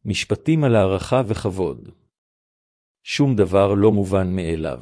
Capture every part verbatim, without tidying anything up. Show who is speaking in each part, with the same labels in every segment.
Speaker 1: משפטים על הערכה וכבוד. שום דבר לא מובן מאליו.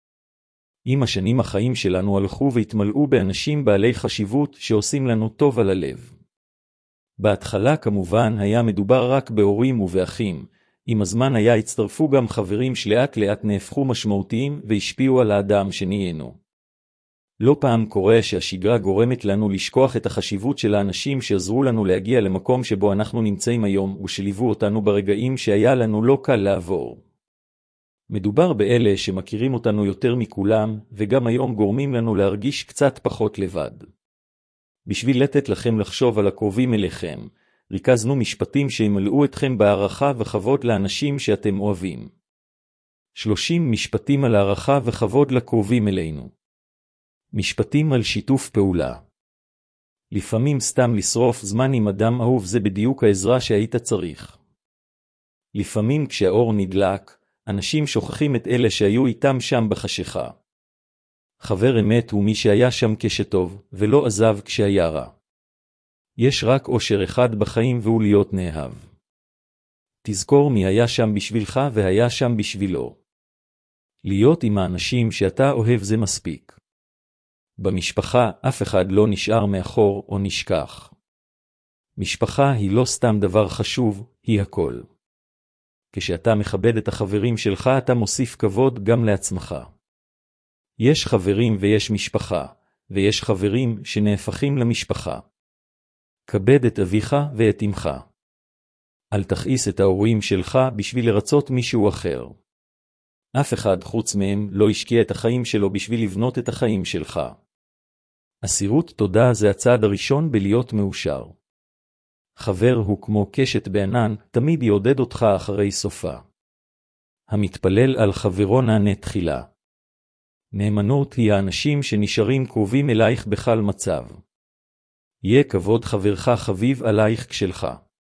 Speaker 1: עם השנים החיים שלנו הלכו והתמלאו באנשים בעלי חשיבות שעושים לנו טוב על הלב. בהתחלה כמובן היה מדובר רק בהורים ובאחים, עם הזמן היה הצטרפו גם חברים שלאט לאט נהפכו משמעותיים והשפיעו על האדם שנהיינו. לא פעם קורה שהשגרה גורמת לנו לשכוח את החשיבות של האנשים שעזרו לנו להגיע למקום שבו אנחנו נמצאים היום ושליוו אותנו ברגעים שהיה לנו לא קל לעבור. מדובר באלה שמכירים אותנו יותר מכולם וגם היום גורמים לנו להרגיש קצת פחות לבד. בשביל לתת לכם לחשוב על הקרובים אליכם, ריכזנו משפטים שימלאו אתכם בהערכה וכבוד לאנשים שאתם אוהבים. שלושים משפטים על הערכה וכבוד לקרובים אלינו. משפטים על שיתוף פעולה. לפעמים סתם לשרוף זמן עם אדם אהוב זה בדיוק העזרה שהיית צריך. לפעמים כשהאור נדלק, אנשים שוכחים את אלה שהיו איתם שם בחשיכה. חבר אמת הוא מי שהיה שם כשטוב, ולא עזב כשהיה רע. יש רק אושר אחד בחיים והוא להיות נאהב. תזכור מי היה שם בשבילך והיה שם בשבילו. להיות עם האנשים שאתה אוהב זה מספיק. במשפחה אף אחד לא נשאר מאחור או נשכח. משפחה היא לא סתם דבר חשוב, היא הכל. כשאתה מכבד את החברים שלך אתה מוסיף כבוד גם לעצמך. יש חברים ויש משפחה, ויש חברים שנהפכים למשפחה. כבד את אביך ואת אמך. אל תכעיס את ההורים שלך בשביל לרצות מישהו אחר. אף אחד חוץ מהם לא השקיע את החיים שלו בשביל לבנות את החיים שלך. אסירות תודה זה הצעד הראשון בלהיות מאושר. חבר הוא כמו קשת בענן, תמיד יעודד אותך אחרי סופה. המתפלל על חברו נענה תחילה. נאמנות היא האנשים שנשארים קרובים אלייך בכל מצב. יהיה כבוד חברך חביב עלייך כשלך.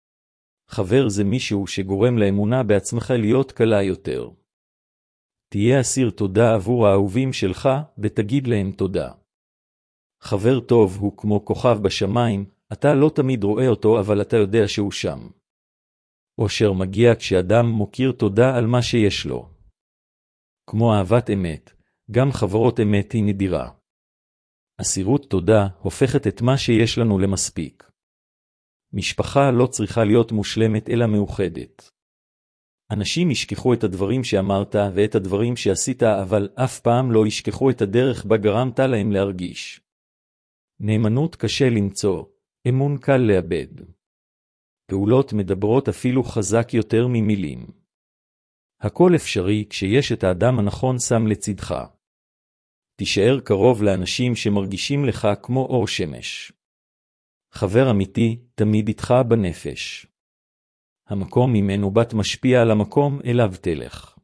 Speaker 1: חבר זה מישהו שגורם לאמונה בעצמך להיות קלה יותר. תהיה אסיר תודה עבור האהובים שלך ותגיד להם תודה. חבר טוב הוא כמו כוכב בשמיים, אתה לא תמיד רואה אותו אבל אתה יודע שהוא שם. אושר מגיע כשאדם מוקיר תודה על מה שיש לו. כמו אהבת אמת, גם חברות אמת היא נדירה. אסירות תודה הופכת את מה שיש לנו למספיק. משפחה לא צריכה להיות מושלמת אלא מאוחדת. אנשים ישכחו את הדברים שאמרת ואת הדברים שעשית אבל אף פעם לא ישכחו את הדרך בה גרמת להם להרגיש. נאמנות קשה למצוא, אמון קל לאבד. פעולות מדברות אפילו חזק יותר ממילים. הכל אפשרי כשיש את האדם הנכון שם לצדך. תישאר קרוב לאנשים שמרגישים לך כמו אור שמש. חבר אמיתי תמיד איתך בנפש. המקום ממנו בת משפיע על המקום אליו תלך.